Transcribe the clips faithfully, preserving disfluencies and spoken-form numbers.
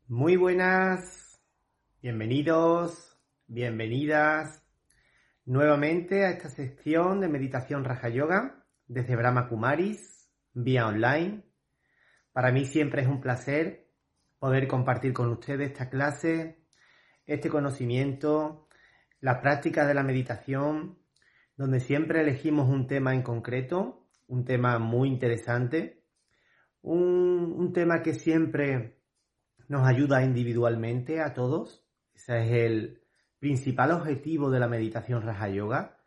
Muy buenas, bienvenidos, bienvenidas nuevamente a esta sección de meditación Raja Yoga desde Brahma Kumaris, vía online. Para mí siempre es un placer poder compartir con ustedes esta clase, este conocimiento, la práctica de la meditación, donde siempre elegimos un tema en concreto, un tema muy interesante, un, un tema que siempre nos ayuda individualmente a todos. Ese es el principal objetivo de la meditación Raja Yoga,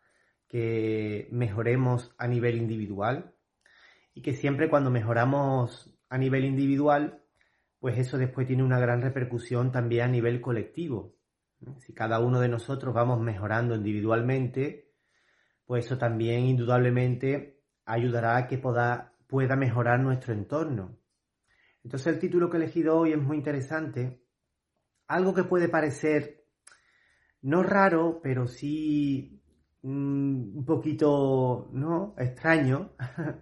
que mejoremos a nivel individual y que siempre cuando mejoramos a nivel individual, pues eso después tiene una gran repercusión también a nivel colectivo. Si cada uno de nosotros vamos mejorando individualmente, pues eso también indudablemente ayudará a que pueda, pueda mejorar nuestro entorno. Entonces el título que he elegido hoy es muy interesante, algo que puede parecer no raro, pero sí mmm, un poquito ¿no? extraño,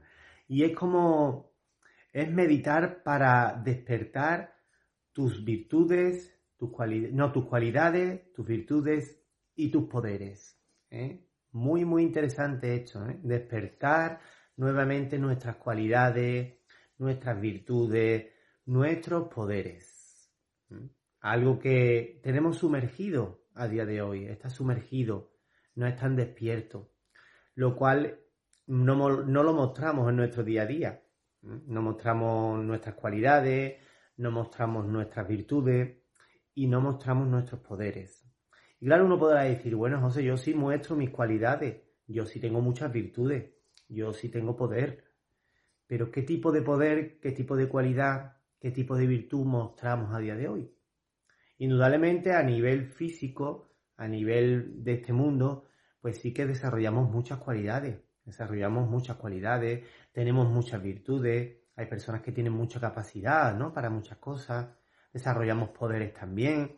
y es como es meditar para despertar tus virtudes, tus cualidades, no tus cualidades, tus virtudes y tus poderes. ¿eh? Muy, muy interesante esto, ¿eh? despertar nuevamente nuestras cualidades, nuestras virtudes, nuestros poderes. ¿Mm? Algo que tenemos sumergido a día de hoy, está sumergido, no es tan despierto, lo cual no, no lo mostramos en nuestro día a día. ¿Mm? No mostramos nuestras cualidades, no mostramos nuestras virtudes y no mostramos nuestros poderes. Y claro, uno podrá decir, bueno, José, yo sí muestro mis cualidades, yo sí tengo muchas virtudes, yo sí tengo poder. Pero ¿qué tipo de poder, qué tipo de cualidad, qué tipo de virtud mostramos a día de hoy? Indudablemente a nivel físico, a nivel de este mundo, pues sí que desarrollamos muchas cualidades. Desarrollamos muchas cualidades, tenemos muchas virtudes, hay personas que tienen mucha capacidad, ¿no? Para muchas cosas, desarrollamos poderes también.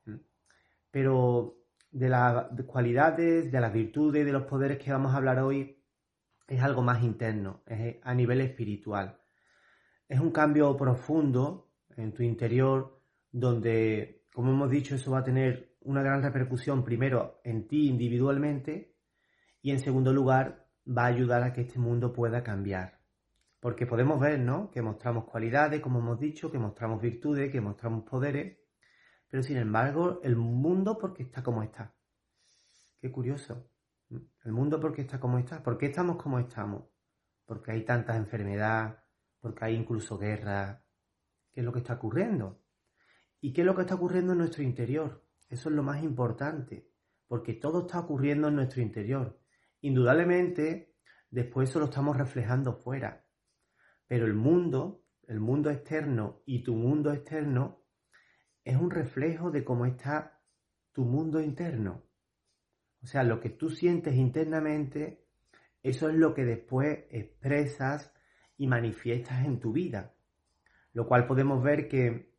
Pero de las cualidades, de las virtudes, de los poderes que vamos a hablar hoy, es algo más interno, es a nivel espiritual. Es un cambio profundo en tu interior donde, como hemos dicho, eso va a tener una gran repercusión primero en ti individualmente y en segundo lugar va a ayudar a que este mundo pueda cambiar. Porque podemos ver, ¿no?, que mostramos cualidades, como hemos dicho, que mostramos virtudes, que mostramos poderes, pero sin embargo el mundo, ¿por qué está como está? Qué curioso. El mundo, ¿por qué está como está? ¿Por qué estamos como estamos? Porque hay tantas enfermedades, porque hay incluso guerra. ¿Qué es lo que está ocurriendo? ¿Y qué es lo que está ocurriendo en nuestro interior? Eso es lo más importante, porque todo está ocurriendo en nuestro interior. Indudablemente, después eso lo estamos reflejando fuera. Pero el mundo, el mundo externo y tu mundo externo es un reflejo de cómo está tu mundo interno. O sea, lo que tú sientes internamente, eso es lo que después expresas y manifiestas en tu vida. Lo cual podemos ver que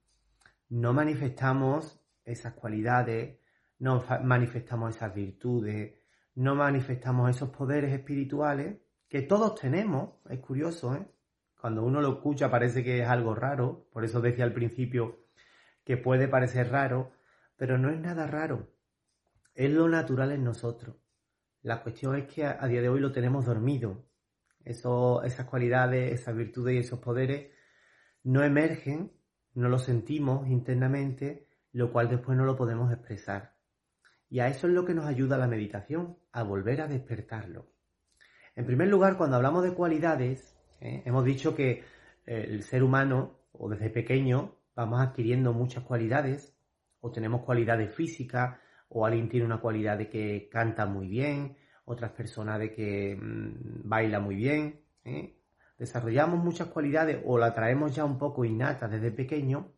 no manifestamos esas cualidades, no manifestamos esas virtudes, no manifestamos esos poderes espirituales que todos tenemos. Es curioso, ¿eh? Cuando uno lo escucha parece que es algo raro, por eso decía al principio que puede parecer raro, pero no es nada raro. Es lo natural en nosotros. La cuestión es que a día de hoy lo tenemos dormido. Eso, esas cualidades, esas virtudes y esos poderes no emergen, no lo sentimos internamente, lo cual después no lo podemos expresar. Y a eso es lo que nos ayuda la meditación, a volver a despertarlo. En primer lugar, cuando hablamos de cualidades, ¿eh? hemos dicho que el ser humano, o desde pequeño, vamos adquiriendo muchas cualidades, o tenemos cualidades físicas, o alguien tiene una cualidad de que canta muy bien, otras personas de que mmm, baila muy bien. ¿eh? Desarrollamos muchas cualidades o la traemos ya un poco innatas desde pequeño,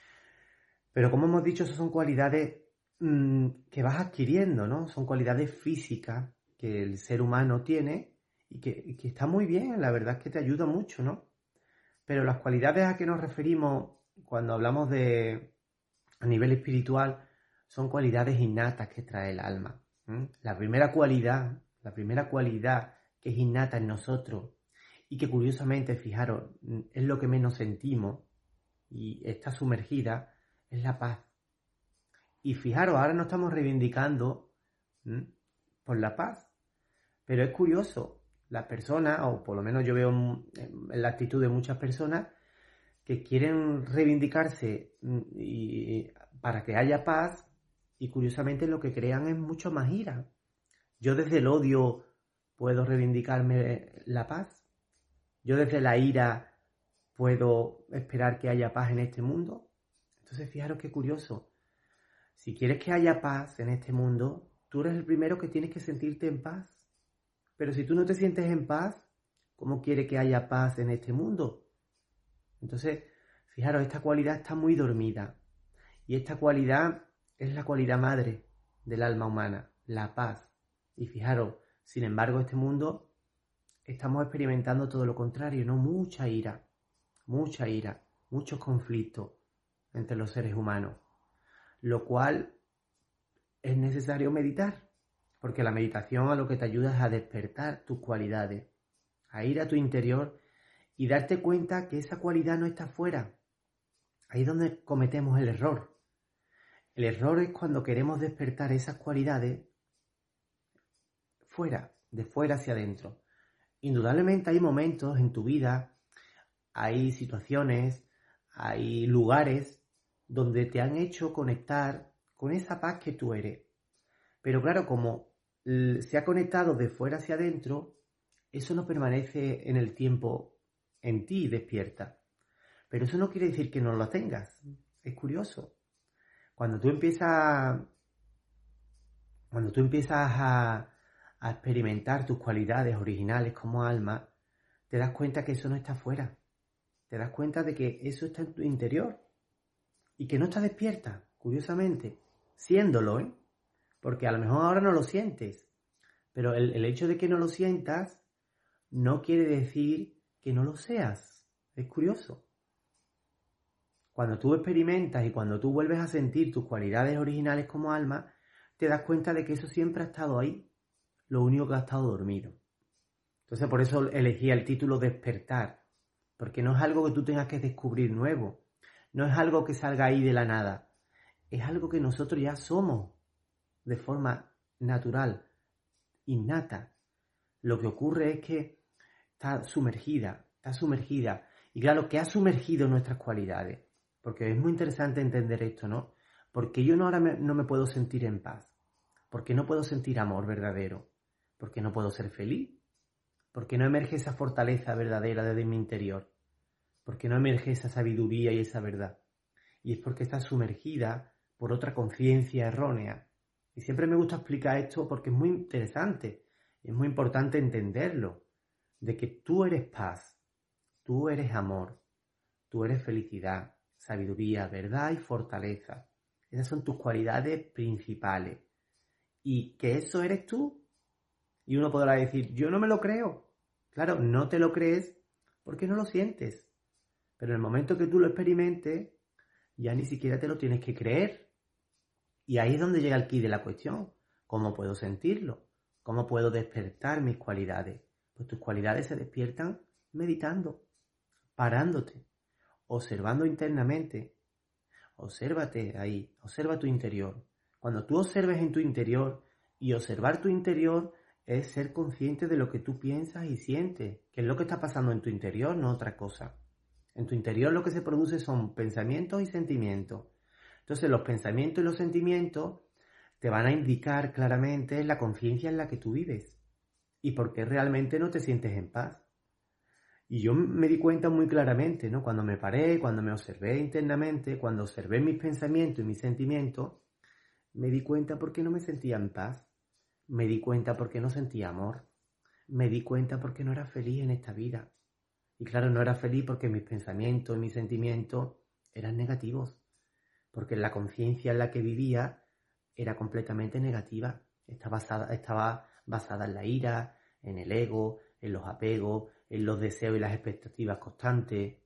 pero como hemos dicho, esas son cualidades mmm, que vas adquiriendo, ¿no? Son cualidades físicas que el ser humano tiene y que, y que está muy bien, la verdad es que te ayuda mucho, ¿no? Pero las cualidades a que nos referimos cuando hablamos de a nivel espiritual son cualidades innatas que trae el alma. ¿Mm? La primera cualidad, la primera cualidad que es innata en nosotros y que curiosamente, fijaros, es lo que menos sentimos y está sumergida, es la paz. Y fijaros, ahora nos estamos reivindicando ¿m? por la paz. Pero es curioso, las personas, o por lo menos yo veo en la actitud de muchas personas, que quieren reivindicarse y, para que haya paz, y curiosamente lo que crean es mucho más ira. Yo desde el odio puedo reivindicarme la paz. Yo desde la ira puedo esperar que haya paz en este mundo. Entonces fijaros qué curioso. Si quieres que haya paz en este mundo, tú eres el primero que tienes que sentirte en paz. Pero si tú no te sientes en paz, ¿cómo quieres que haya paz en este mundo? Entonces, fijaros, esta cualidad está muy dormida. Y esta cualidad es la cualidad madre del alma humana, la paz. Y fijaros, sin embargo, este mundo estamos experimentando todo lo contrario, ¿no? Mucha ira, mucha ira, muchos conflictos entre los seres humanos. Lo cual es necesario meditar. Porque la meditación a lo que te ayuda es a despertar tus cualidades, a ir a tu interior y darte cuenta que esa cualidad no está fuera. Ahí es donde cometemos el error. El error es cuando queremos despertar esas cualidades fuera, de fuera hacia adentro. Indudablemente hay momentos en tu vida, hay situaciones, hay lugares donde te han hecho conectar con esa paz que tú eres. Pero claro, como se ha conectado de fuera hacia adentro, eso no permanece en el tiempo en ti despierta. Pero eso no quiere decir que no lo tengas. Es curioso. Cuando tú empiezas, cuando tú empiezas a, a experimentar tus cualidades originales como alma, te das cuenta que eso no está fuera. Te das cuenta de que eso está en tu interior y que no está despierta, curiosamente, siéndolo, ¿eh? Porque a lo mejor ahora no lo sientes, pero el, el hecho de que no lo sientas no quiere decir que no lo seas. Es curioso. Cuando tú experimentas y cuando tú vuelves a sentir tus cualidades originales como alma, te das cuenta de que eso siempre ha estado ahí, lo único que ha estado dormido. Entonces por eso elegí el título Despertar, porque no es algo que tú tengas que descubrir nuevo, no es algo que salga ahí de la nada, es algo que nosotros ya somos de forma natural, innata. Lo que ocurre es que está sumergida, está sumergida. Y claro, que ha sumergido nuestras cualidades. Porque es muy interesante entender esto, ¿no? Porque yo no ahora me, no me puedo sentir en paz. Porque no puedo sentir amor verdadero. Porque no puedo ser feliz. Porque no emerge esa fortaleza verdadera desde mi interior. Porque no emerge esa sabiduría y esa verdad. Y es porque está sumergida por otra conciencia errónea. Y siempre me gusta explicar esto porque es muy interesante. Es muy importante entenderlo. De que tú eres paz. Tú eres amor. Tú eres felicidad, sabiduría, verdad y fortaleza. Esas son tus cualidades principales. Y que eso eres tú. Y uno podrá decir, yo no me lo creo. Claro, no te lo crees porque no lo sientes. Pero en el momento que tú lo experimentes, ya ni siquiera te lo tienes que creer. Y ahí es donde llega el quid de la cuestión. ¿Cómo puedo sentirlo? ¿Cómo puedo despertar mis cualidades? Pues tus cualidades se despiertan meditando, parándote, observando internamente. Obsérvate ahí, observa tu interior. Cuando tú observes en tu interior, y observar tu interior es ser consciente de lo que tú piensas y sientes, que es lo que está pasando en tu interior, no otra cosa. En tu interior lo que se produce son pensamientos y sentimientos. Entonces los pensamientos y los sentimientos te van a indicar claramente la conciencia en la que tú vives y por qué realmente no te sientes en paz. Y yo me di cuenta muy claramente, ¿no? Cuando me paré, cuando me observé internamente, cuando observé mis pensamientos y mis sentimientos, me di cuenta por qué no me sentía en paz. Me di cuenta por qué no sentía amor. Me di cuenta por qué no era feliz en esta vida. Y claro, no era feliz porque mis pensamientos y mis sentimientos eran negativos. Porque la conciencia en la que vivía era completamente negativa. Estaba basada, estaba basada en la ira, en el ego, en los apegos, en los deseos y las expectativas constantes,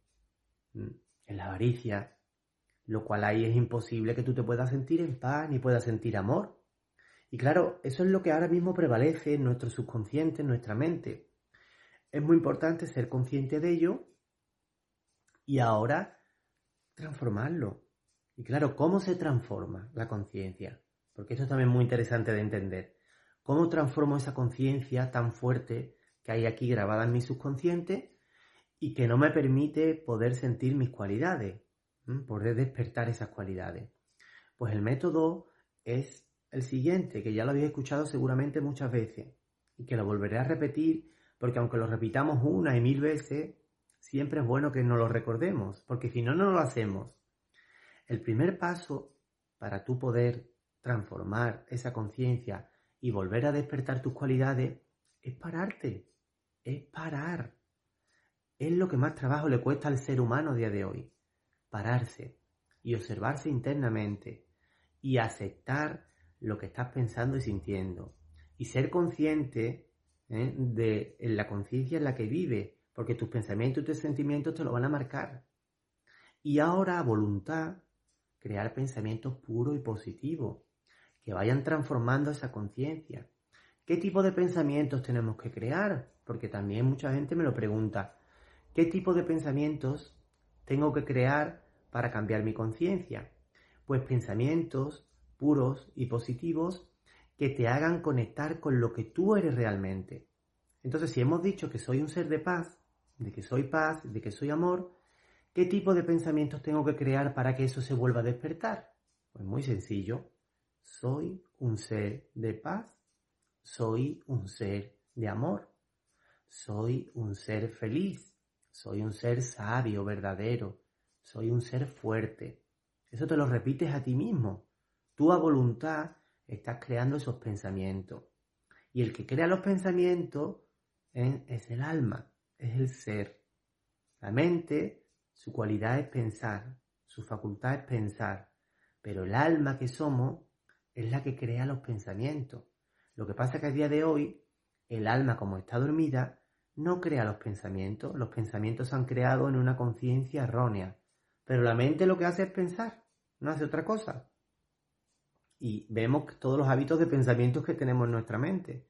en la avaricia, lo cual ahí es imposible que tú te puedas sentir en paz ni puedas sentir amor. Y claro, eso es lo que ahora mismo prevalece en nuestro subconsciente, en nuestra mente. Es muy importante ser consciente de ello y ahora transformarlo. Y claro, ¿cómo se transforma la conciencia? Porque esto también es muy interesante de entender. ¿Cómo transformo esa conciencia tan fuerte que hay aquí grabada en mi subconsciente y que no me permite poder sentir mis cualidades, ¿m? Poder despertar esas cualidades? Pues el método es el siguiente, que ya lo habéis escuchado seguramente muchas veces y que lo volveré a repetir porque aunque lo repitamos una y mil veces, siempre es bueno que nos lo recordemos, porque si no, no lo hacemos. El primer paso para tú poder transformar esa conciencia y volver a despertar tus cualidades es pararte, es parar. Es lo que más trabajo le cuesta al ser humano a día de hoy, pararse y observarse internamente y aceptar lo que estás pensando y sintiendo y ser consciente ¿eh? de en la conciencia en la que vives, porque tus pensamientos y tus sentimientos te lo van a marcar. Y ahora a voluntad crear pensamientos puros y positivos que vayan transformando esa conciencia. ¿Qué tipo de pensamientos tenemos que crear? Porque también mucha gente me lo pregunta. ¿Qué tipo de pensamientos tengo que crear para cambiar mi conciencia? Pues pensamientos puros y positivos que te hagan conectar con lo que tú eres realmente. Entonces, si hemos dicho que soy un ser de paz, de que soy paz, de que soy amor, ¿qué tipo de pensamientos tengo que crear para que eso se vuelva a despertar? Pues muy sencillo. Soy un ser de paz. Soy un ser de amor. Soy un ser feliz. Soy un ser sabio, verdadero. Soy un ser fuerte. Eso te lo repites a ti mismo. Tú a voluntad estás creando esos pensamientos. Y el que crea los pensamientos ¿eh? es el alma, es el ser. La mente, su cualidad es pensar, su facultad es pensar. Pero el alma que somos es la que crea los pensamientos. Lo que pasa es que a día de hoy, el alma, como está dormida, no crea los pensamientos. Los pensamientos se han creado en una conciencia errónea. Pero la mente lo que hace es pensar, no hace otra cosa. Y vemos todos los hábitos de pensamientos que tenemos en nuestra mente.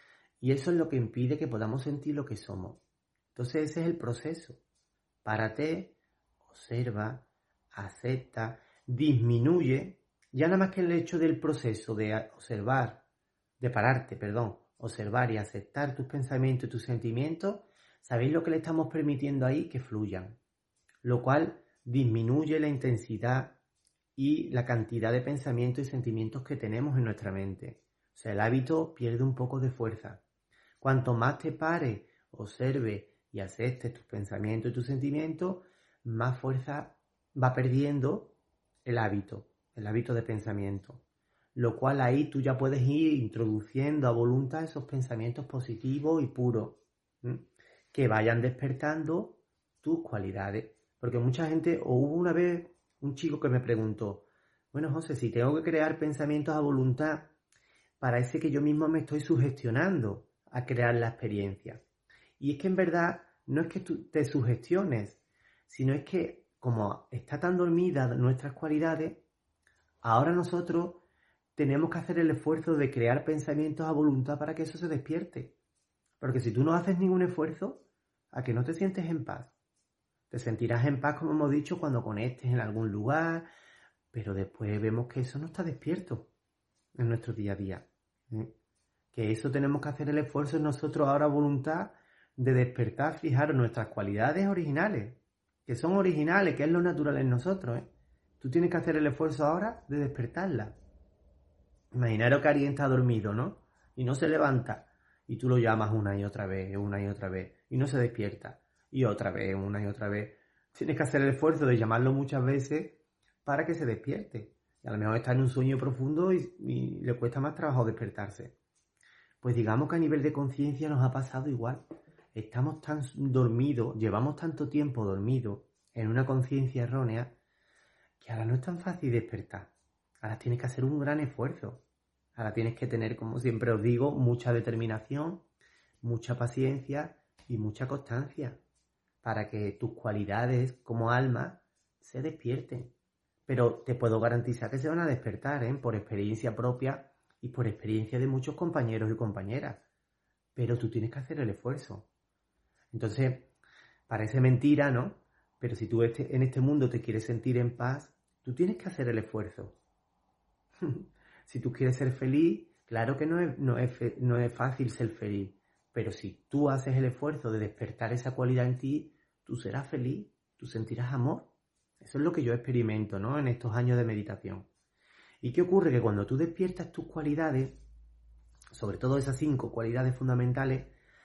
Y eso es lo que impide que podamos sentir lo que somos. Entonces ese es el proceso. Párate, observa, acepta, disminuye. Ya nada más que el hecho del proceso de observar, de pararte, perdón, observar y aceptar tus pensamientos y tus sentimientos, ¿sabéis lo que le estamos permitiendo ahí? Que fluyan. Lo cual disminuye la intensidad y la cantidad de pensamientos y sentimientos que tenemos en nuestra mente. O sea, el hábito pierde un poco de fuerza. Cuanto más te pares, observes y aceptes tus pensamientos y tus sentimientos, más fuerza va perdiendo el hábito, el hábito de pensamiento. Lo cual ahí tú ya puedes ir introduciendo a voluntad esos pensamientos positivos y puros, ¿sí? Que vayan despertando tus cualidades. Porque mucha gente, o hubo una vez un chico que me preguntó, bueno, José, si tengo que crear pensamientos a voluntad, parece que yo mismo me estoy sugestionando a crear la experiencia. Y es que en verdad no es que tú te sugestiones, sino es que como está tan dormida nuestras cualidades, ahora nosotros tenemos que hacer el esfuerzo de crear pensamientos a voluntad para que eso se despierte. Porque si tú no haces ningún esfuerzo, ¿a que no te sientes en paz? Te sentirás en paz, como hemos dicho, cuando conectes en algún lugar, pero después vemos que eso no está despierto en nuestro día a día. ¿eh? Que eso tenemos que hacer el esfuerzo en nosotros ahora a voluntad de despertar, fijaros, nuestras cualidades originales, que son originales, que es lo natural en nosotros. ¿eh? Tú tienes que hacer el esfuerzo ahora de despertarla. Imaginaros que alguien está dormido, ¿no? Y no se levanta. Y tú lo llamas una y otra vez, una y otra vez, y no se despierta. Y otra vez, una y otra vez. Tienes que hacer el esfuerzo de llamarlo muchas veces para que se despierte. Y a lo mejor está en un sueño profundo y, y le cuesta más trabajo despertarse. Pues digamos que a nivel de conciencia nos ha pasado igual. Estamos tan dormidos, llevamos tanto tiempo dormidos en una conciencia errónea que ahora no es tan fácil despertar. Ahora tienes que hacer un gran esfuerzo. Ahora tienes que tener, como siempre os digo, mucha determinación, mucha paciencia y mucha constancia para que tus cualidades como alma se despierten. Pero te puedo garantizar que se van a despertar, ¿eh? Por experiencia propia y por experiencia de muchos compañeros y compañeras. Pero tú tienes que hacer el esfuerzo. Entonces, parece mentira, ¿no? Pero si tú en este mundo te quieres sentir en paz, Tú tienes que hacer el esfuerzo. Si tú quieres ser feliz, claro que no es, no, es, no es fácil ser feliz, pero si tú haces el esfuerzo de despertar esa cualidad en ti, tú serás feliz, tú sentirás amor. Eso es lo que yo experimento, ¿no? En estos años de meditación. ¿Y qué ocurre? Que cuando tú despiertas tus cualidades, sobre todo esas cinco cualidades fundamentales,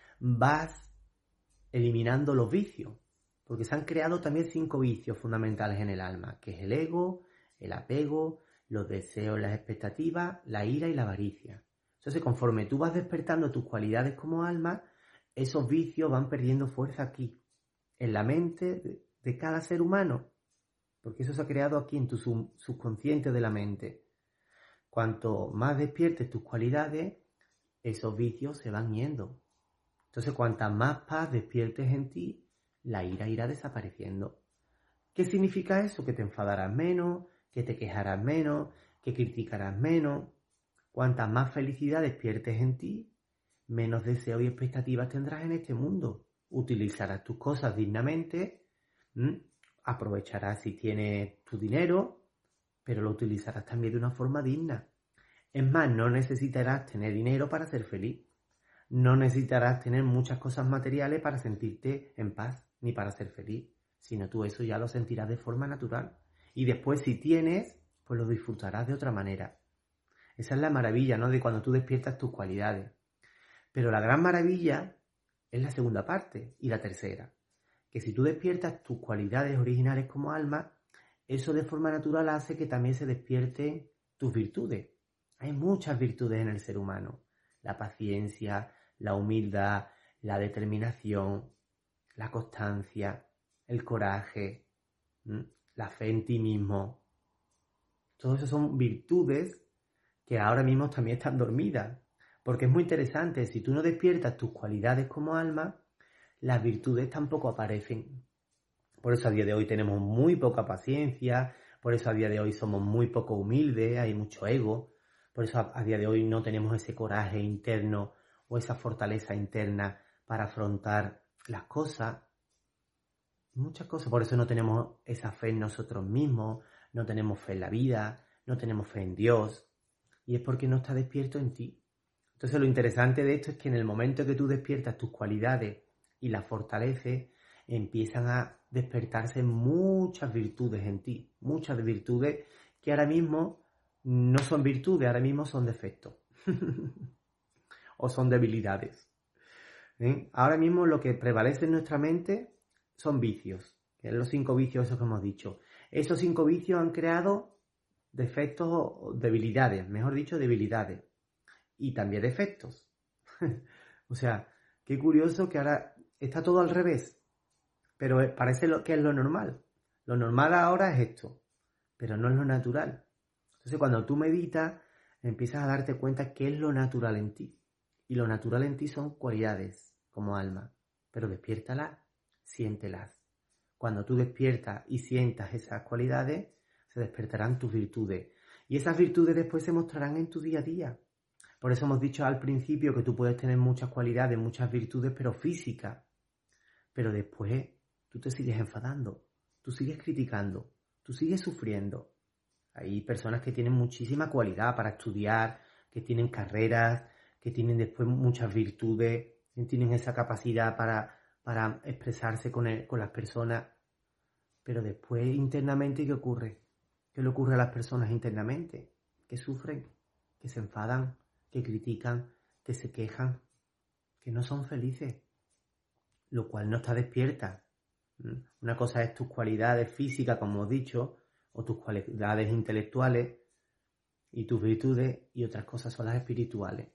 vas eliminando los vicios, porque se han creado también cinco vicios fundamentales en el alma, que es el ego, el apego, los deseos, las expectativas, la ira y la avaricia. Entonces, conforme tú vas despertando tus cualidades como alma, esos vicios van perdiendo fuerza aquí, en la mente de, de cada ser humano, porque eso se ha creado aquí en tu sub, subconsciente de la mente. Cuanto más despiertes tus cualidades, esos vicios se van yendo. Entonces, cuanta más paz despiertes en ti, la ira irá desapareciendo. ¿Qué significa eso? Que te enfadarás menos, que te quejarás menos, que criticarás menos. Cuanta más felicidad despiertes en ti, menos deseos y expectativas tendrás en este mundo. Utilizarás tus cosas dignamente, ¿m? Aprovecharás si tienes tu dinero, pero lo utilizarás también de una forma digna. Es más, no necesitarás tener dinero para ser feliz. No necesitarás tener muchas cosas materiales para sentirte en paz, ni para ser feliz, sino tú eso ya lo sentirás de forma natural. Y después, si tienes, pues lo disfrutarás de otra manera. Esa es la maravilla, ¿no? De cuando tú despiertas tus cualidades. Pero la gran maravilla es la segunda parte y la tercera. Que si tú despiertas tus cualidades originales como alma, eso de forma natural hace que también se despierten tus virtudes. Hay muchas virtudes en el ser humano. La paciencia, la humildad, la determinación, la constancia, el coraje, ¿m? La fe en ti mismo. Todo eso son virtudes que ahora mismo también están dormidas. Porque es muy interesante, si tú no despiertas tus cualidades como alma, las virtudes tampoco aparecen. Por eso a día de hoy tenemos muy poca paciencia, por eso a día de hoy somos muy poco humildes, hay mucho ego, por eso a, a día de hoy no tenemos ese coraje interno o esa fortaleza interna para afrontar las cosas. Muchas cosas, por eso no tenemos esa fe en nosotros mismos, no tenemos fe en la vida, no tenemos fe en Dios, y es porque no está despierto en ti. Entonces lo interesante de esto es que en el momento que tú despiertas tus cualidades y las fortaleces, empiezan a despertarse muchas virtudes en ti, muchas virtudes que ahora mismo no son virtudes, ahora mismo son defectos o son debilidades. ¿Eh? Ahora mismo lo que prevalece en nuestra mente son vicios, que son los cinco vicios esos que hemos dicho. Esos cinco vicios han creado defectos o debilidades, mejor dicho, debilidades. Y también defectos. O sea, qué curioso que ahora está todo al revés. Pero parece lo que es lo normal. Lo normal ahora es esto, pero no es lo natural. Entonces, cuando tú meditas, empiezas a darte cuenta qué es lo natural en ti. Y lo natural en ti son cualidades, como alma. Pero despiértalas, siéntelas. Cuando tú despiertas y sientas esas cualidades, se despertarán tus virtudes. Y esas virtudes después se mostrarán en tu día a día. Por eso hemos dicho al principio que tú puedes tener muchas cualidades, muchas virtudes, pero físicas. Pero después tú te sigues enfadando, tú sigues criticando, tú sigues sufriendo. Hay personas que tienen muchísima cualidad para estudiar, que tienen carreras, que tienen después muchas virtudes, que tienen esa capacidad para, para expresarse con, el, con las personas. Pero después internamente, ¿qué ocurre? ¿Qué le ocurre a las personas internamente? Que sufren, que se enfadan, que critican, que se quejan, que no son felices, lo cual no está despierta. Una cosa es tus cualidades físicas, como hemos dicho, o tus cualidades intelectuales y tus virtudes, y otras cosas son las espirituales.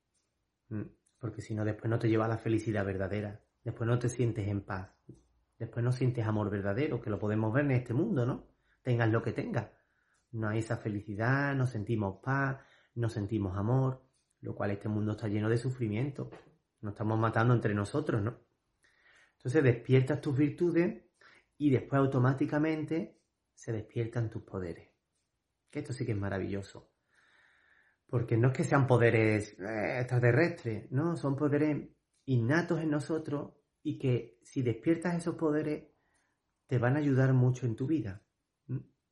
Porque si no, después no te lleva a la felicidad verdadera, después no te sientes en paz, después no sientes amor verdadero, que lo podemos ver en este mundo, ¿no? Tengas lo que tengas. No hay esa felicidad, no sentimos paz, no sentimos amor, lo cual este mundo está lleno de sufrimiento. Nos estamos matando entre nosotros, ¿no? Entonces despiertas tus virtudes y después automáticamente se despiertan tus poderes. Que esto sí que es maravilloso. Porque no es que sean poderes eh, extraterrestres, no, son poderes innatos en nosotros y que si despiertas esos poderes te van a ayudar mucho en tu vida. ¿Mm?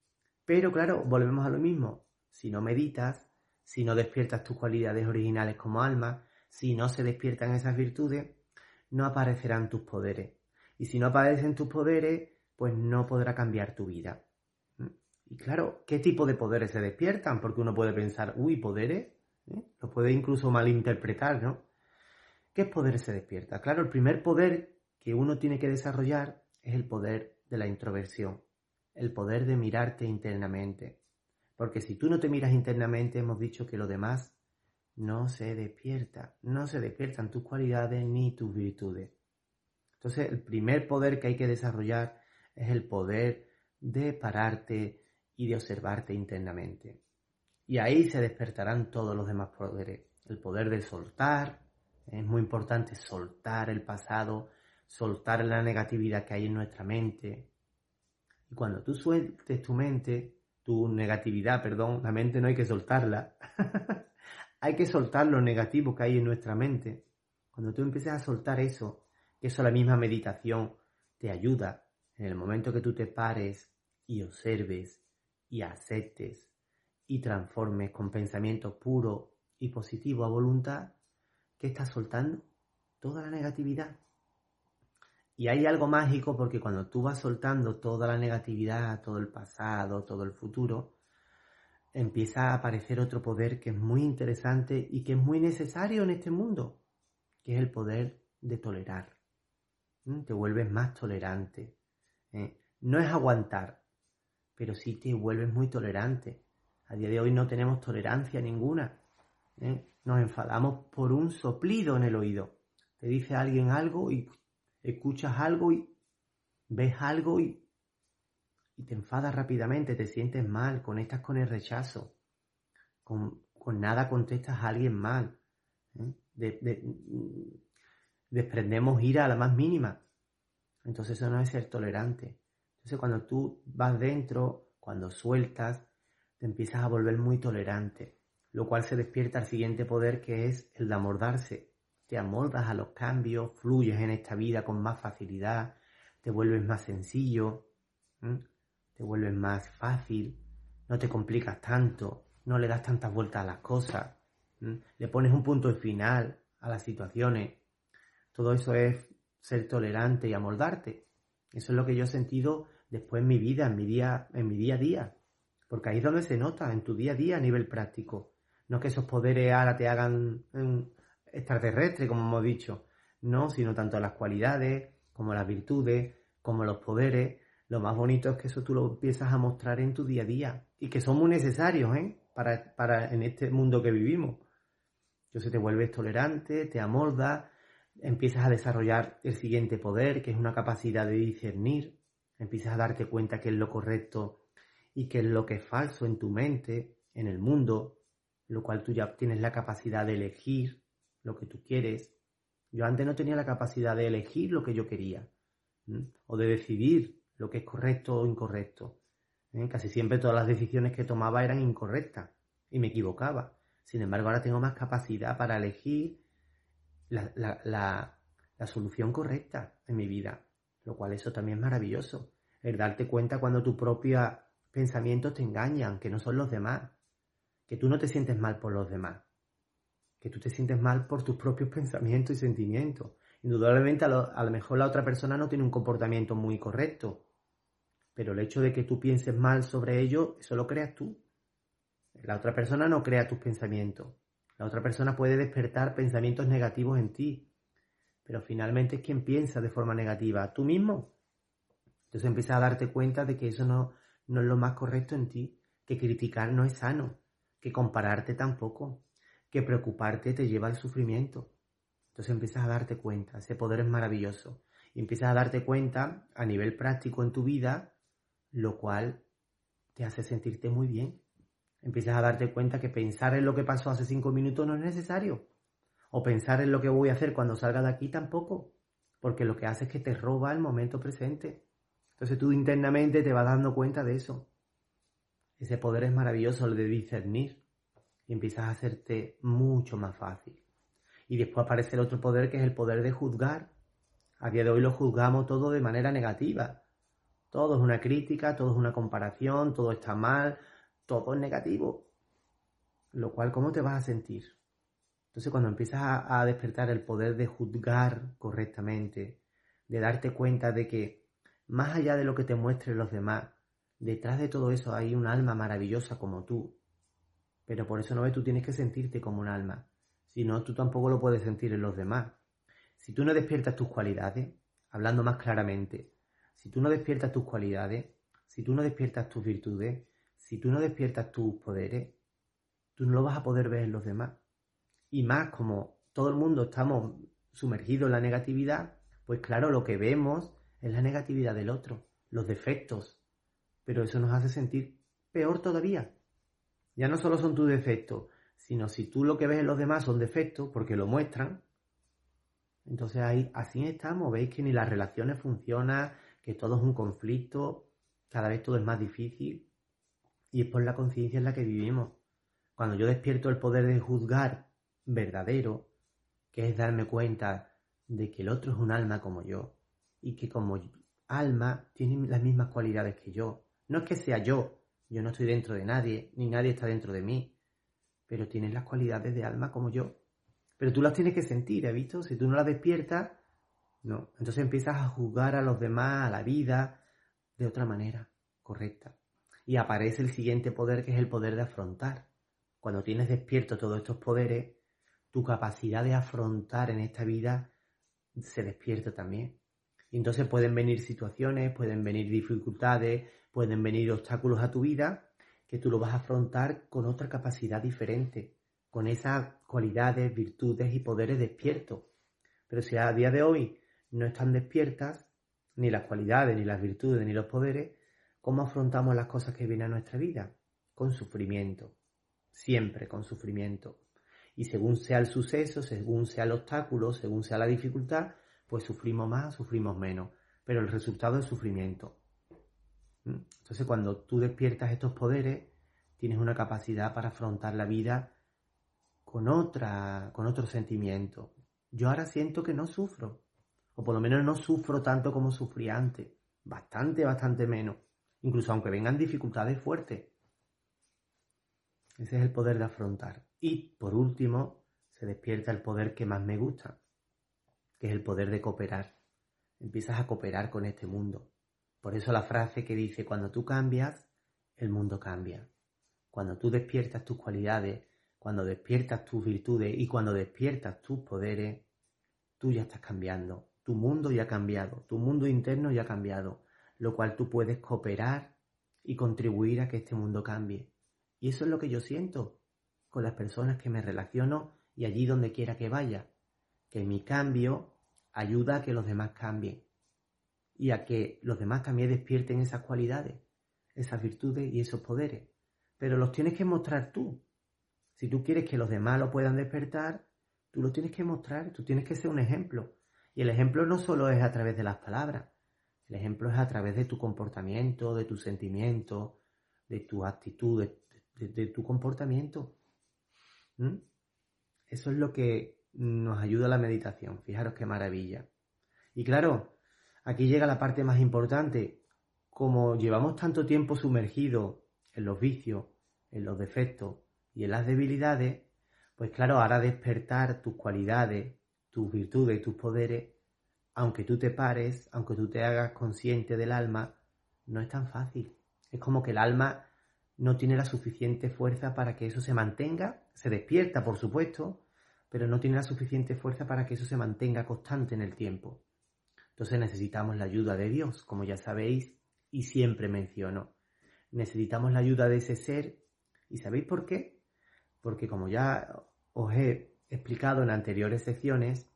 Pero claro, volvemos a lo mismo. Si no meditas, si no despiertas tus cualidades originales como alma, si no se despiertan esas virtudes, no aparecerán tus poderes. Y si no aparecen tus poderes, pues no podrá cambiar tu vida. Y claro, ¿qué tipo de poderes se despiertan? Porque uno puede pensar, uy, ¿poderes? ¿Eh? Lo puede incluso malinterpretar, ¿no? ¿Qué poder se despierta? Claro, el primer poder que uno tiene que desarrollar es el poder de la introversión, el poder de mirarte internamente. Porque si tú no te miras internamente, hemos dicho que lo demás no se despierta, no se despiertan tus cualidades ni tus virtudes. Entonces, el primer poder que hay que desarrollar es el poder de pararte y de observarte internamente. Y ahí se despertarán todos los demás poderes. El poder de soltar, es muy importante soltar el pasado, soltar la negatividad que hay en nuestra mente. Y cuando tú sueltes tu mente, tu negatividad, perdón, la mente no hay que soltarla. Hay que soltar lo negativo que hay en nuestra mente. Cuando tú empieces a soltar eso, que eso la misma meditación te ayuda, en el momento que tú te pares y observes y aceptes y transformes con pensamientos puros y positivos a voluntad, ¿qué estás soltando? Toda la negatividad. Y hay algo mágico porque cuando tú vas soltando toda la negatividad, todo el pasado, todo el futuro, empieza a aparecer otro poder que es muy interesante y que es muy necesario en este mundo, que es el poder de tolerar. ¿Mm? Te vuelves más tolerante. ¿Eh? No es aguantar, pero sí te vuelves muy tolerante. A día de hoy no tenemos tolerancia ninguna. ¿Eh? Nos enfadamos por un soplido en el oído. Te dice alguien algo y escuchas algo y ves algo y, y te enfadas rápidamente, te sientes mal, conectas con el rechazo. Con, con nada contestas a alguien mal. ¿Eh? De, de, desprendemos ira a la más mínima. Entonces eso no es ser tolerante. Entonces cuando tú vas dentro, cuando sueltas, te empiezas a volver muy tolerante, lo cual se despierta al siguiente poder, que es el de amoldarse. Te amoldas a los cambios, fluyes en esta vida con más facilidad, te vuelves más sencillo, ¿eh? Te vuelves más fácil, no te complicas tanto, no le das tantas vueltas a las cosas, ¿eh? Le pones un punto final a las situaciones. Todo eso es ser tolerante y amoldarte. Eso es lo que yo he sentido después en mi vida, en mi día, en mi día a día. Porque ahí es donde se nota, en tu día a día a nivel práctico. No que esos poderes ahora te hagan eh, extraterrestre, como hemos dicho. No, sino tanto las cualidades, como las virtudes, como los poderes. Lo más bonito es que eso tú lo empiezas a mostrar en tu día a día. Y que son muy necesarios, ¿eh? Para, para en este mundo que vivimos. Entonces te vuelves tolerante, te amoldas, empiezas a desarrollar el siguiente poder, que es una capacidad de discernir. Empiezas a darte cuenta qué es lo correcto y qué es lo que es falso en tu mente, en el mundo, lo cual tú ya tienes la capacidad de elegir lo que tú quieres. Yo antes no tenía la capacidad de elegir lo que yo quería, ¿sí? O de decidir lo que es correcto o incorrecto. ¿Eh? Casi siempre todas las decisiones que tomaba eran incorrectas y me equivocaba. Sin embargo, ahora tengo más capacidad para elegir la, la, la, la solución correcta en mi vida, lo cual eso también es maravilloso. El darte cuenta cuando tus propios pensamientos te engañan, que no son los demás, que tú no te sientes mal por los demás, que tú te sientes mal por tus propios pensamientos y sentimientos. Indudablemente a lo, a lo mejor la otra persona no tiene un comportamiento muy correcto, pero el hecho de que tú pienses mal sobre ello, eso lo creas tú. La otra persona no crea tus pensamientos. La otra persona puede despertar pensamientos negativos en ti, pero finalmente es quien piensa de forma negativa, tú mismo. Entonces empiezas a darte cuenta de que eso no, no es lo más correcto en ti, que criticar no es sano, que compararte tampoco, que preocuparte te lleva al sufrimiento. Entonces empiezas a darte cuenta, ese poder es maravilloso. Y empiezas a darte cuenta a nivel práctico en tu vida, lo cual te hace sentirte muy bien. Empiezas a darte cuenta que pensar en lo que pasó hace cinco minutos no es necesario. O pensar en lo que voy a hacer cuando salga de aquí tampoco. Porque lo que hace es que te roba el momento presente. Entonces tú internamente te vas dando cuenta de eso. Ese poder es maravilloso, el de discernir. Y empiezas a hacerte mucho más fácil. Y después aparece el otro poder, que es el poder de juzgar. A día de hoy lo juzgamos todo de manera negativa. Todo es una crítica, todo es una comparación, todo está mal, todo es negativo. Lo cual, ¿cómo te vas a sentir? Entonces, cuando empiezas a, a despertar el poder de juzgar correctamente, de darte cuenta de que más allá de lo que te muestren los demás, detrás de todo eso hay un alma maravillosa como tú. Pero por eso no ves, tú tienes que sentirte como un alma. Si no, tú tampoco lo puedes sentir en los demás. Si tú no despiertas tus cualidades, hablando más claramente, si tú no despiertas tus cualidades, si tú no despiertas tus virtudes, si tú no despiertas tus poderes, tú no lo vas a poder ver en los demás. Y más como todo el mundo estamos sumergidos en la negatividad, pues claro, lo que vemos es la negatividad del otro, los defectos. Pero eso nos hace sentir peor todavía. Ya no solo son tus defectos, sino si tú lo que ves en los demás son defectos, porque lo muestran, entonces ahí así estamos. Veis que ni las relaciones funcionan, que todo es un conflicto, cada vez todo es más difícil. Y es por la conciencia en la que vivimos. Cuando yo despierto el poder de juzgar verdadero, que es darme cuenta de que el otro es un alma como yo, y que como alma tiene las mismas cualidades que yo. No es que sea yo, yo no estoy dentro de nadie, ni nadie está dentro de mí, pero tienes las cualidades de alma como yo. Pero tú las tienes que sentir, ¿has visto? Si tú no las despiertas, no. Entonces empiezas a juzgar a los demás, a la vida, de otra manera, correcta. Y aparece el siguiente poder, que es el poder de afrontar. Cuando tienes despierto todos estos poderes, tu capacidad de afrontar en esta vida se despierta también. Y entonces pueden venir situaciones, pueden venir dificultades, pueden venir obstáculos a tu vida, que tú lo vas a afrontar con otra capacidad diferente, con esas cualidades, virtudes y poderes despiertos. Pero si a día de hoy no están despiertas, ni las cualidades, ni las virtudes, ni los poderes, ¿cómo afrontamos las cosas que vienen a nuestra vida? Con sufrimiento, siempre con sufrimiento. Y según sea el suceso, según sea el obstáculo, según sea la dificultad, pues sufrimos más, sufrimos menos. Pero el resultado es sufrimiento. Entonces, cuando tú despiertas estos poderes, tienes una capacidad para afrontar la vida con otra, con otro sentimiento. Yo ahora siento que no sufro, o por lo menos no sufro tanto como sufría antes. Bastante, bastante menos. Incluso aunque vengan dificultades fuertes. Ese es el poder de afrontar. Y, por último, se despierta el poder que más me gusta, que es el poder de cooperar. Empiezas a cooperar con este mundo. Por eso la frase que dice, cuando tú cambias, el mundo cambia. Cuando tú despiertas tus cualidades, cuando despiertas tus virtudes y cuando despiertas tus poderes, tú ya estás cambiando. Tu mundo ya ha cambiado, tu mundo interno ya ha cambiado, lo cual tú puedes cooperar y contribuir a que este mundo cambie. Y eso es lo que yo siento con las personas que me relaciono y allí donde quiera que vaya, que mi cambio ayuda a que los demás cambien y a que los demás también despierten esas cualidades, esas virtudes y esos poderes. Pero los tienes que mostrar tú. Si tú quieres que los demás lo puedan despertar, tú lo tienes que mostrar, tú tienes que ser un ejemplo. Y el ejemplo no solo es a través de las palabras, el ejemplo es a través de tu comportamiento, de tus sentimientos, de tu actitud, de, de, de tu comportamiento. ¿Mm? Eso es lo que nos ayuda a la meditación. Fijaros qué maravilla. Y claro, aquí llega la parte más importante. Como llevamos tanto tiempo sumergidos en los vicios, en los defectos y en las debilidades, pues claro, ahora despertar tus cualidades, tus virtudes y tus poderes, aunque tú te pares, aunque tú te hagas consciente del alma, no es tan fácil. Es como que el alma no tiene la suficiente fuerza para que eso se mantenga, se despierta, por supuesto, pero no tiene la suficiente fuerza para que eso se mantenga constante en el tiempo. Entonces necesitamos la ayuda de Dios, como ya sabéis, y siempre menciono. Necesitamos la ayuda de ese ser, ¿y sabéis por qué? Porque como ya os he explicado en anteriores secciones,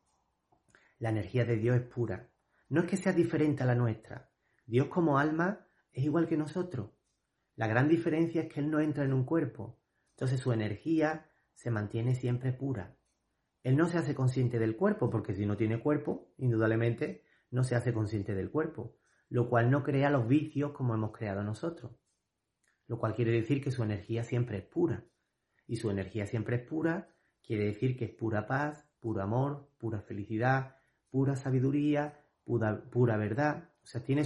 la energía de Dios es pura. No es que sea diferente a la nuestra. Dios como alma es igual que nosotros. La gran diferencia es que Él no entra en un cuerpo. Entonces su energía se mantiene siempre pura. Él no se hace consciente del cuerpo, porque si no tiene cuerpo, indudablemente no se hace consciente del cuerpo, lo cual no crea los vicios como hemos creado nosotros. Lo cual quiere decir que su energía siempre es pura. Y su energía siempre es pura, quiere decir que es pura paz, puro amor, pura felicidad, pura sabiduría, pura, pura verdad. O sea, tiene su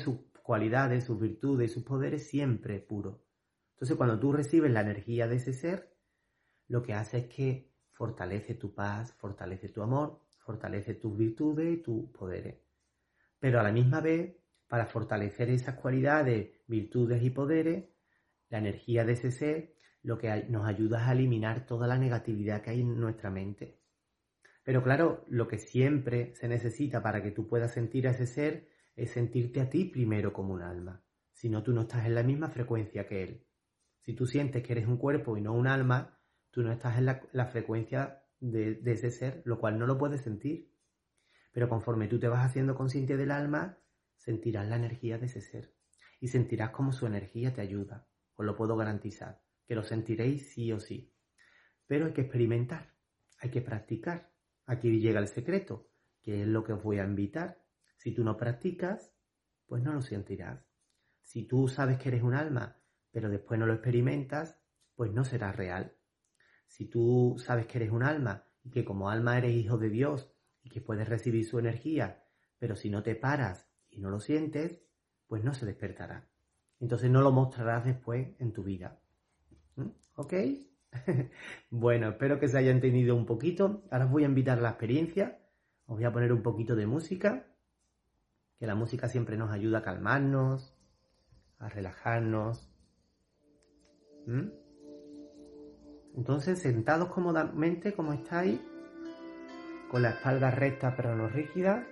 cualidades, sus virtudes y sus poderes siempre puro. Entonces, cuando tú recibes la energía de ese ser, lo que hace es que fortalece tu paz, fortalece tu amor, fortalece tus virtudes y tus poderes. Pero a la misma vez, para fortalecer esas cualidades, virtudes y poderes, la energía de ese ser lo que nos ayuda es a eliminar toda la negatividad que hay en nuestra mente. Pero claro, lo que siempre se necesita para que tú puedas sentir a ese ser es sentirte a ti primero como un alma. Si no, tú no estás en la misma frecuencia que él. Si tú sientes que eres un cuerpo y no un alma, tú no estás en la, la frecuencia de, de ese ser, lo cual no lo puedes sentir. Pero conforme tú te vas haciendo consciente del alma, sentirás la energía de ese ser. Y sentirás cómo su energía te ayuda. Os lo puedo garantizar. Que lo sentiréis sí o sí. Pero hay que experimentar. Hay que practicar. Aquí llega el secreto, que es lo que os voy a invitar. Si tú no practicas, pues no lo sentirás. Si tú sabes que eres un alma, pero después no lo experimentas, pues no será real. Si tú sabes que eres un alma y que como alma eres hijo de Dios y que puedes recibir su energía, pero si no te paras y no lo sientes, pues no se despertará. Entonces no lo mostrarás después en tu vida. ¿Mm? ¿Ok? Bueno, espero que se haya entendido un poquito. Ahora os voy a invitar a la experiencia. Os voy a poner un poquito de música, que la música siempre nos ayuda a calmarnos, a relajarnos. ¿Mm? Entonces, sentados cómodamente, como estáis, con la espalda recta pero no rígida,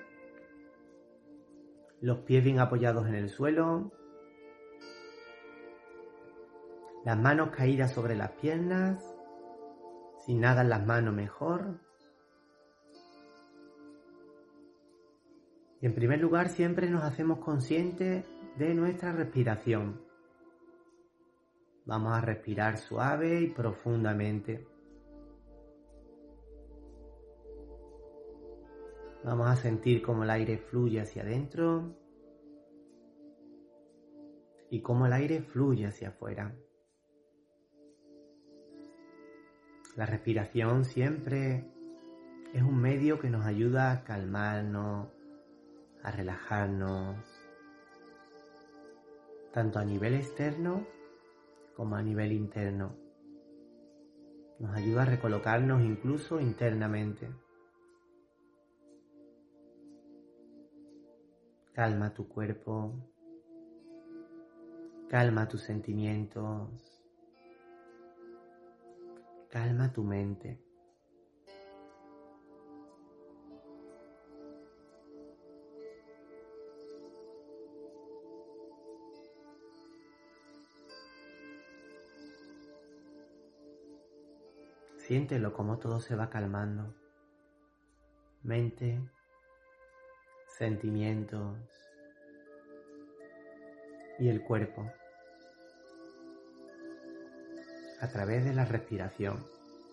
los pies bien apoyados en el suelo, las manos caídas sobre las piernas, si nada en las manos mejor. Y en primer lugar siempre nos hacemos conscientes de nuestra respiración. Vamos a respirar suave y profundamente. Vamos a sentir cómo el aire fluye hacia adentro y cómo el aire fluye hacia afuera. La respiración siempre es un medio que nos ayuda a calmarnos, a relajarnos, tanto a nivel externo como a nivel interno. Nos ayuda a recolocarnos incluso internamente. Calma tu cuerpo, calma tus sentimientos, calma tu mente. Siéntelo como todo se va calmando. Mente, sentimientos y el cuerpo. A través de la respiración.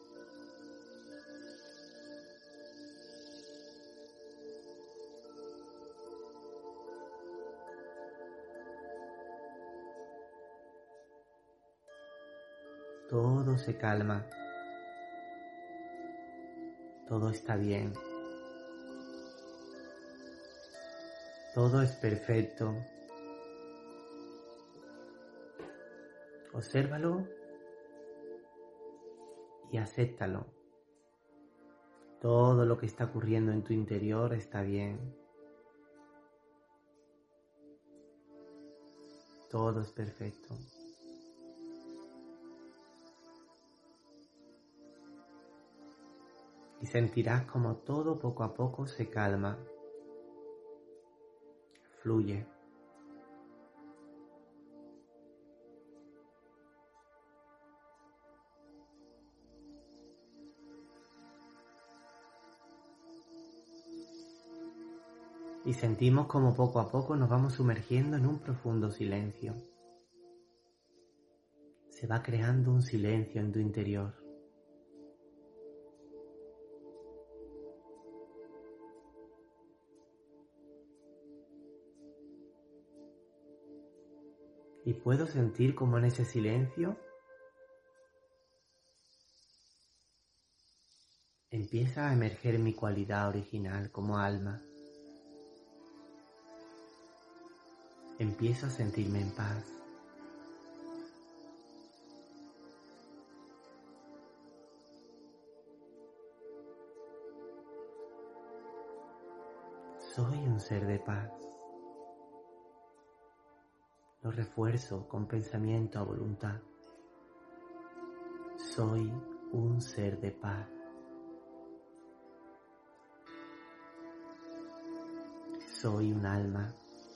Todo se calma. Todo está bien. Todo es perfecto. Obsérvalo y acéptalo. Todo lo que está ocurriendo en tu interior está bien. Todo es perfecto. Y sentirás como todo poco a poco se calma, fluye. Y sentimos como poco a poco nos vamos sumergiendo en un profundo silencio. Se va creando un silencio en tu interior. Y puedo sentir como en ese silencio empieza a emerger mi cualidad original como alma. empiezo a sentirme en paz. Soy un ser de paz. Lo refuerzo con pensamiento a voluntad. Soy un ser de paz. Soy un alma,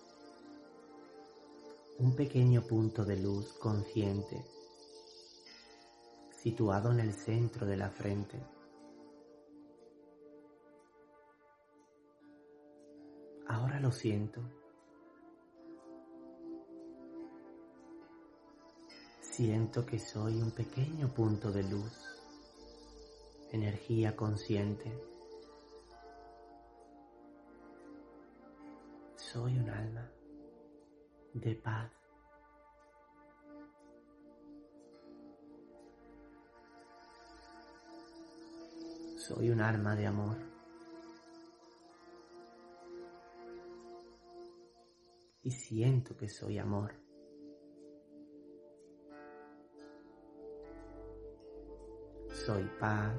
un pequeño punto de luz consciente, situado en el centro de la frente. Ahora lo siento. Siento que soy un pequeño punto de luz, energía consciente. Soy un alma de paz. Soy un alma de amor. Y siento que soy amor. Soy paz.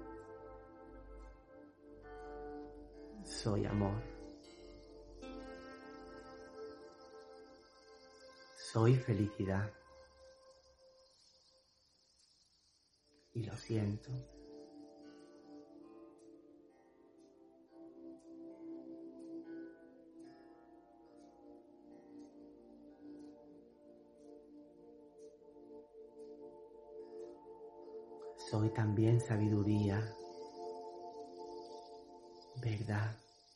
Soy amor. Soy felicidad. Y lo siento. Soy también sabiduría, verdad.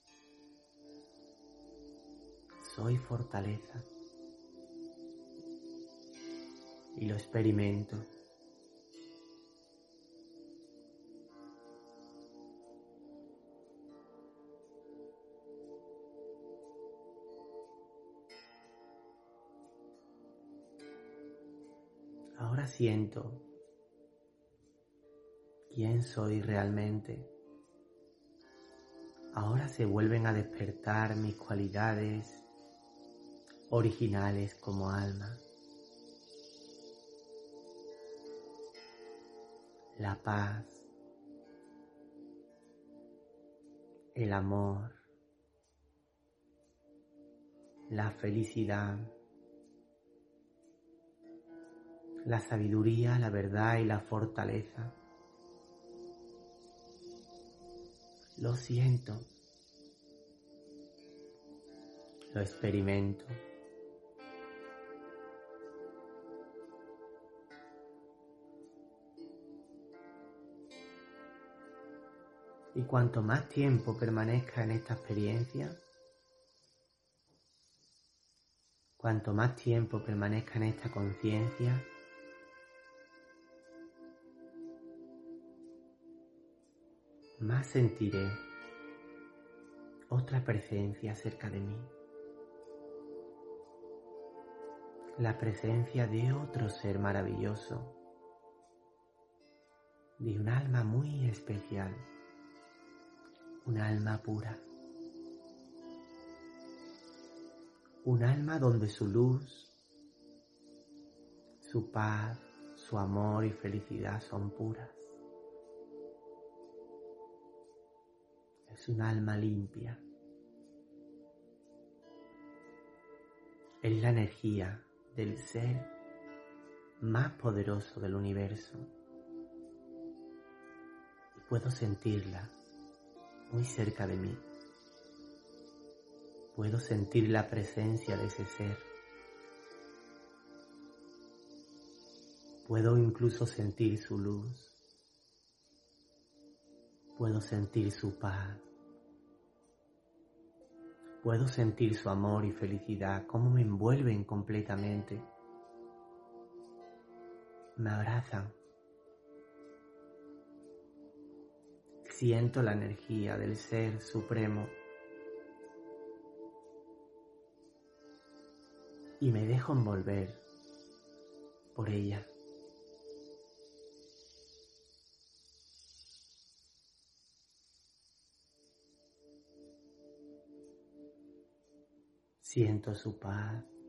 Soy fortaleza. Y lo experimento. Ahora siento quién soy realmente. Ahora se vuelven a despertar mis cualidades originales como alma. La paz, el amor, la felicidad, la sabiduría, la verdad y la fortaleza. Lo siento, lo experimento. Y cuanto más tiempo permanezca en esta experiencia, cuanto más tiempo permanezca en esta conciencia, más sentiré otra presencia cerca de mí. La presencia de otro ser maravilloso, de un alma muy especial. Un alma pura, un alma donde su luz, su paz, su amor y felicidad son puras. Es un alma limpia. Es la energía del ser más poderoso del universo. Y puedo sentirla muy cerca de mí. Puedo sentir la presencia de ese ser. Puedo incluso sentir su luz. Puedo sentir su paz. Puedo sentir su amor y felicidad, cómo me envuelven completamente. Me abrazan. Siento la energía del Ser Supremo y me dejo envolver por ella. Siento su paz,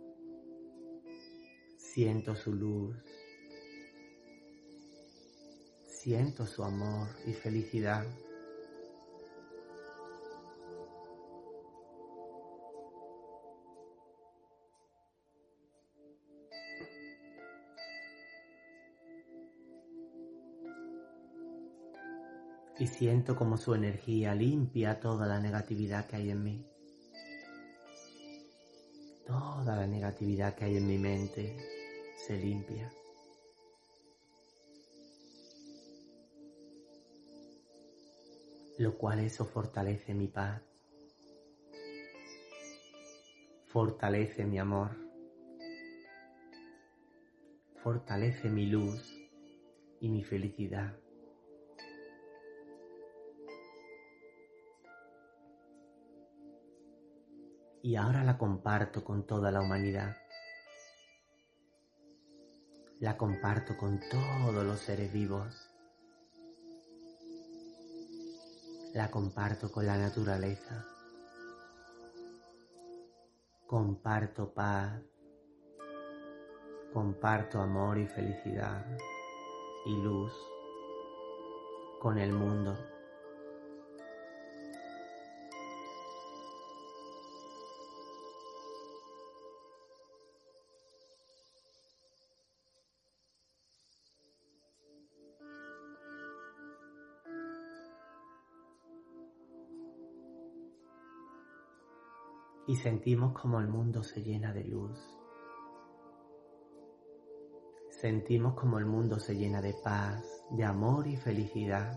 Siento su luz. Siento su amor y felicidad. Y siento como su energía limpia toda la negatividad que hay en mí. Toda la negatividad que hay en mi mente se limpia. Lo cual eso fortalece mi paz. Fortalece mi amor. Fortalece mi luz y mi felicidad. Y ahora la comparto con toda la humanidad. La comparto con todos los seres vivos. La comparto con la naturaleza. Comparto paz. Comparto amor y felicidad y luz con el mundo. Y sentimos como el mundo se llena de luz. Sentimos como el mundo se llena de paz, de amor y felicidad.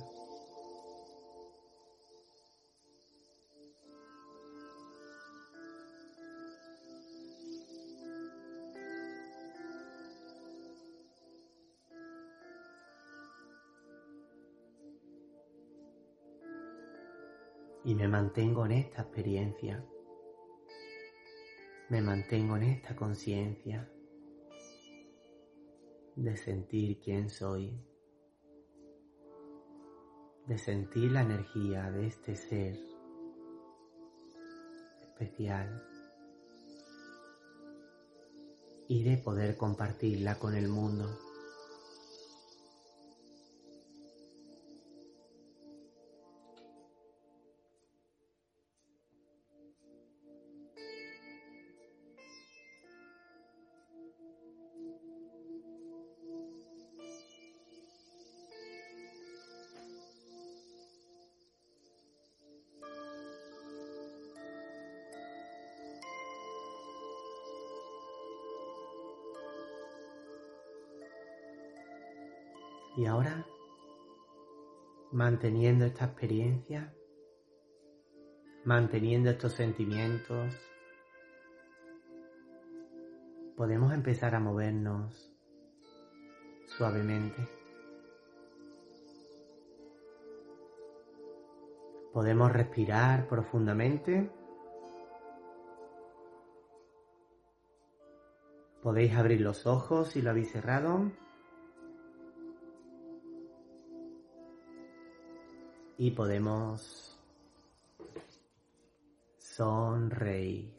Y me mantengo en esta experiencia. Me mantengo en esta conciencia de sentir quién soy, de sentir la energía de este ser especial y de poder compartirla con el mundo. Y ahora, manteniendo esta experiencia, manteniendo estos sentimientos, podemos empezar a movernos suavemente. Podemos respirar profundamente. Podéis abrir los ojos si lo habéis cerrado. Y podemos sonreír.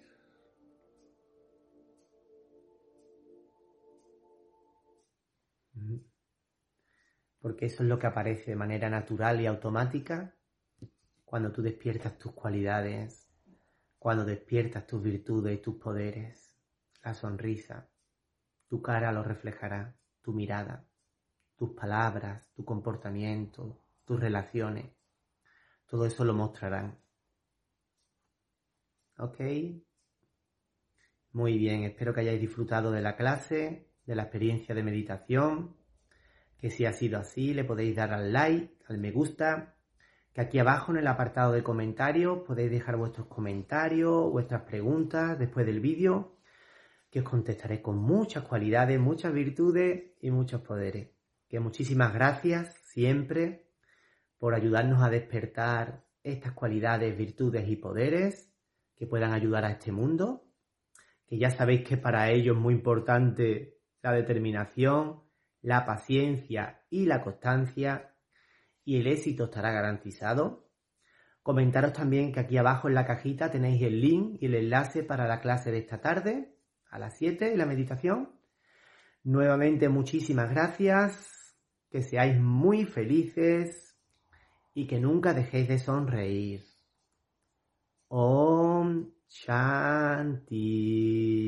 Porque eso es lo que aparece de manera natural y automática cuando tú despiertas tus cualidades, cuando despiertas tus virtudes y tus poderes. La sonrisa, tu cara lo reflejará, tu mirada, tus palabras, tu comportamiento, tus relaciones. Todo eso lo mostrarán. ¿Ok? Muy bien, espero que hayáis disfrutado de la clase, de la experiencia de meditación. Que si ha sido así, le podéis dar al like, al me gusta. Que aquí abajo en el apartado de comentarios podéis dejar vuestros comentarios, vuestras preguntas después del vídeo. Que os contestaré con muchas cualidades, muchas virtudes y muchos poderes. Que muchísimas gracias siempre por ayudarnos a despertar estas cualidades, virtudes y poderes que puedan ayudar a este mundo, que ya sabéis que para ello es muy importante la determinación, la paciencia y la constancia, y el éxito estará garantizado. Comentaros también que aquí abajo en la cajita tenéis el link y el enlace para la clase de esta tarde, a las siete, la meditación, Nuevamente muchísimas gracias, que seáis muy felices y que nunca dejéis de sonreír. Om Shanti.